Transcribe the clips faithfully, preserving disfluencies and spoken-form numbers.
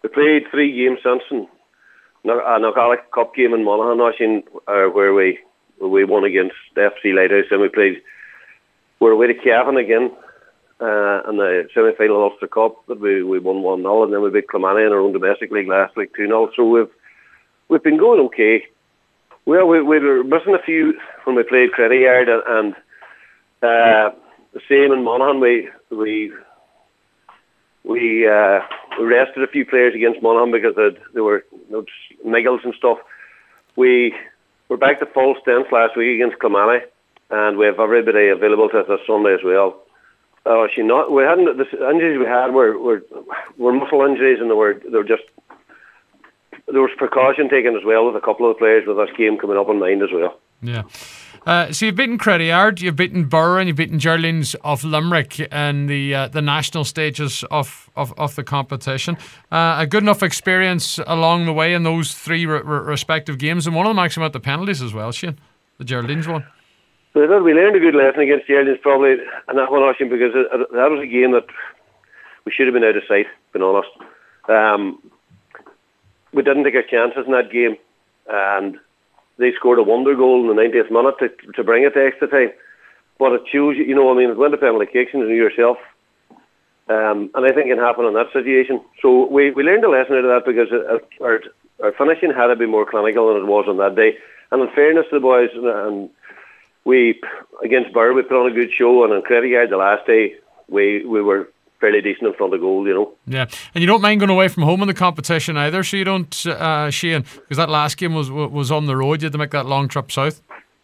we played three games since, and a Knockalla Cup game in Monaghan, actually, uh, where we where we won against F C Lighthouse, and we played. We're away to Cavan again uh, in the semi-final of Ulster Cup, but we we won one nil, and then we beat Kilmarnock in our own domestic league last week two nil. So we've we've been going okay. Well, we we were missing a few when we played Credit Yard, and uh, the same in Monaghan. We we we, uh, we rested a few players against Monaghan because they were you know, niggles and stuff. We were back to full strength last week against Kilmarnock, and we have everybody available to us this Sunday as well. Uh, she not we hadn't the injuries we had were were, were muscle injuries, and they were they were just there was precaution taken as well with a couple of the players with this game coming up in mind as well. Yeah. Uh, so you've beaten Credit Yard, you've beaten Borough, and you've beaten Geraldines of Limerick in the uh, the national stages of, of, of the competition. Uh, a good enough experience along the way in those three re- re- respective games, and one of them actually went to penalties as well, Shane, the Geraldines one. We did. We learned a good lesson against Geraldines probably, and that one actually because it, it, that was a game that we should have been out of sight, being honest. Um, we didn't take our chances in that game, and they scored a wonder goal in the ninetieth minute to, to bring it to extra time. But it shows you, you know, I mean, it went to penalty kicks and you know yourself. Um, and I think it can happen in that situation. So we, we learned a lesson out of that because it, our, our finishing had to be more clinical than it was on that day. And in fairness to the boys, and we, against Borough, we put on a good show, and in Credit Yard the last day, we, we were fairly decent in front of goal, you know. Yeah, and you don't mind going away from home in the competition either, so you don't, uh, Shane, because that last game was was on the road. You had to make that long trip south.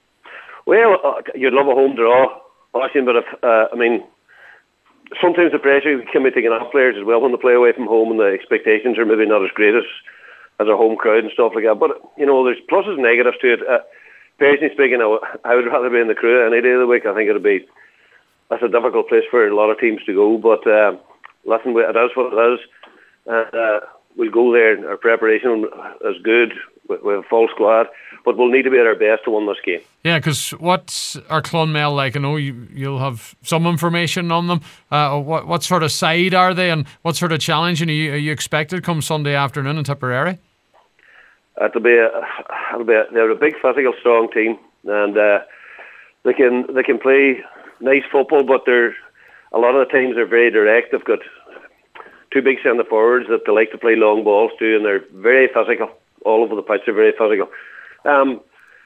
Well, uh, you'd love a home draw, Oisin, but if uh, I mean, sometimes the pressure can be taken off players as well when they play away from home, and the expectations are maybe not as great as as a home crowd and stuff like that. But you know, there's pluses and negatives to it. Uh, personally speaking, I, w- I would rather be in the crew any day of the week. I think it'd be. That's a difficult place for a lot of teams to go, but uh, listen, it is what it is. And uh, we'll go there. Our preparation is good. We have a full squad, but we'll need to be at our best to win this game. Yeah, because what's our Clonmel like? I know you, you'll have some information on them. Uh, what what sort of side are they, and what sort of challenge are you, are you expected come Sunday afternoon in Tipperary? It'll be a, it'll be a, they're a big, physical, strong team, and uh, they can they can play nice football, but they're a lot of the times they're very direct. They've got two big centre forwards that they like to play long balls to, and they're very physical. All over the pitch, they're very physical. Um,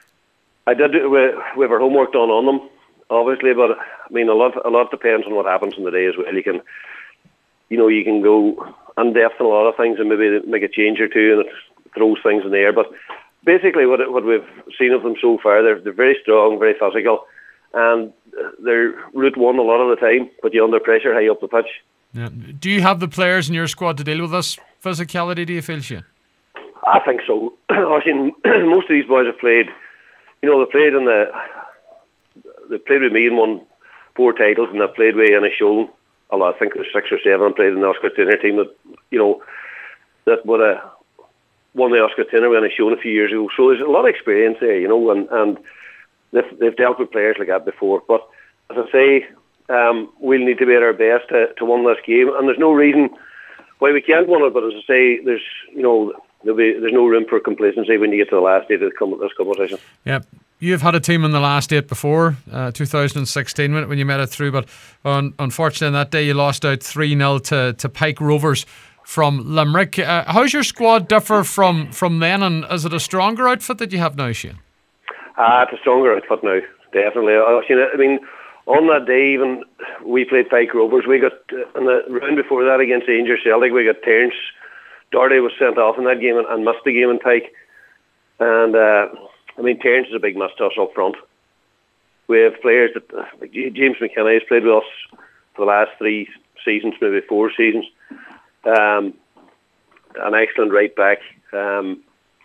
I did we, we have our homework done on them, obviously, but I mean a lot a lot depends on what happens in the day as well. You can, you know, you can go in depth on a lot of things and maybe make a change or two, and it throws things in the air. But basically, what what we've seen of them so far, they're they're very strong, very physical. And they're route one a lot of the time, but you're under pressure high up the pitch. Yeah. Do you have the players in your squad to deal with this physicality, do you feel, Shane? I think so. I mean, most of these boys have played, you know, they played in the, they played with me and won four titles, and they've played with Anna Shoal. I think there's six or seven and played in the Oscar Tinner team that, you know, that would have won the Oscar Tinner when I shown a few years ago. So there's a lot of experience there, you know, and, and They've, they've dealt with players like that before. But as I say, um, we'll need to be at our best to, to win this game. And there's no reason why we can't win it. But as I say, there's you know there'll be there's no room for complacency when you get to the last eight of this competition. Yeah, you've had a team in the last eight before, uh, two thousand sixteen when, when you made it through. But um, unfortunately, on that day you lost out three nil to to Pike Rovers from Limerick. Uh, how's your squad differ from from then? And is it a stronger outfit that you have now, Shane? Ah, it's a stronger outfit now, definitely. I mean, on that day, even we played Pike Rovers. We got uh, in the round before that against Angel Celtic. We got Terence Doherty was sent off in that game and, and missed the game in Pike. And uh, I mean, Terence is a big miss to us up front. We have players that uh, like James McKenna has played with us for the last three seasons, maybe four seasons. Um, an excellent right back. Um,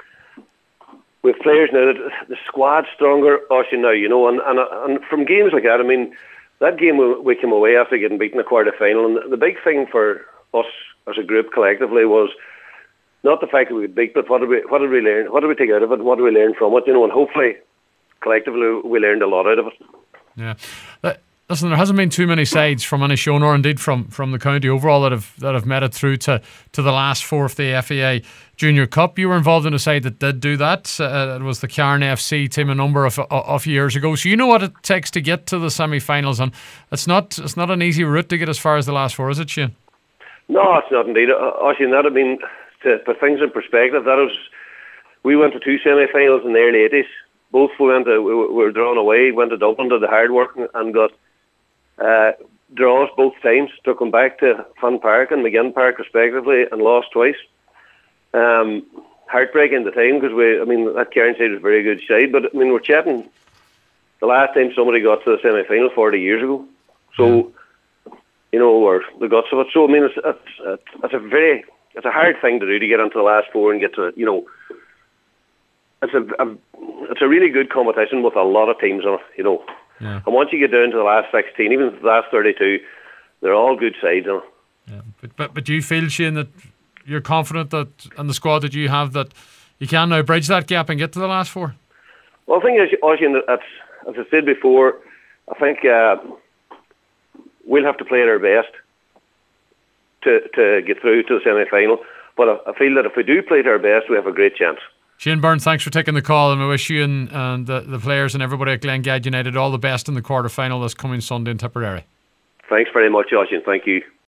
With players now, that the squad's stronger, Oisin, now, you know, and, and and from games like that, I mean, that game we, we came away after getting beaten in the quarter final, and the, the big thing for us as a group collectively was not the fact that we got beat, but what did we what did we learn? What did we take out of it? What did we learn from it? You know, and hopefully, collectively, we learned a lot out of it. Yeah. Uh, listen, there hasn't been too many sides from Inishowen, or indeed from, from the county overall, that have that have made it through to, to the last four of the F A I Junior Cup. You were involved in a side that did do that. Uh, it was the Cairn F C team a number of of years ago. So you know what it takes to get to the semi-finals, and it's not it's not an easy route to get as far as the last four, is it, Shane? No, it's not indeed. Oisín, that I mean, to put things in perspective, that was we went to two semi-finals in the early eighties. Both we went to, we were drawn away, went to Dublin to the hard work and got uh, draws both times. Took them back to Fun Park and McGinn Park respectively and lost twice. Um, heartbreaking at the time because we, I mean, that Cairn side was a very good side. But I mean, we're chatting the last time somebody got to the semi-final forty years ago. So, yeah. you know, or the guts of it. So I mean, it's it's, it's a very it's a hard thing to do to get into the last four and get to, you know. It's a, a it's a really good competition with a lot of teams on it, you know. Yeah. And once you get down to the last sixteen, even the last thirty-two, they're all good sides on it. Yeah. But, but but do you feel, Shane, that you're confident that in the squad that you have that you can now bridge that gap and get to the last four? Well, the thing is, Oisín, that's, as I said before, I think uh, we'll have to play at our best to to get through to the semi-final. But I, I feel that if we do play at our best, we have a great chance. Shane Byrne, thanks for taking the call, and we wish you and, and the, the players and everybody at Glengad United all the best in the quarter final this coming Sunday in Tipperary. Thanks very much, Oisín. Thank you.